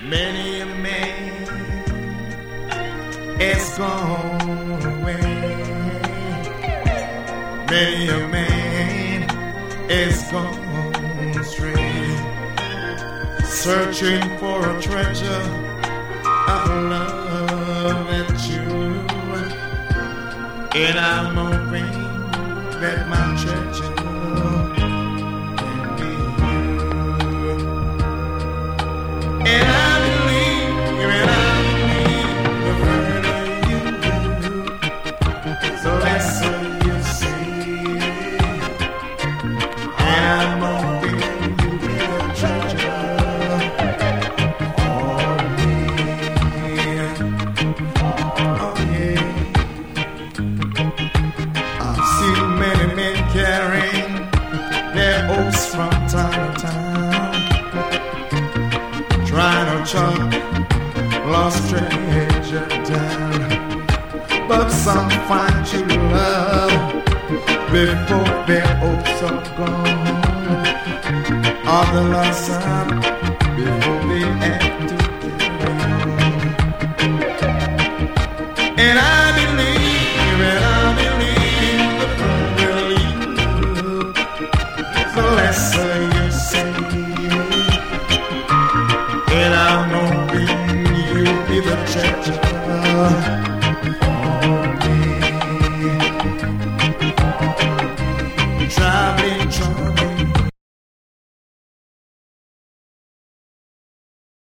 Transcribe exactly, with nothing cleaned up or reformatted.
Many a man is gone away. Many a man is gone astray, searching for a treasure of love and truth. And I'm hoping that my treasure can be you. And I believe, and I believe the further you do, the lesser you see. And I'm hoping you be the treasure for me. Oh yeah. I've seen many men carrying their oaths from time to time, trying to chalk lost treasure down. But some find true love before their oaths are gone. Others some before they have to carry on. And I believe, and I believe the further you look, the lesser you see. And I'm hoping you'll be the treasure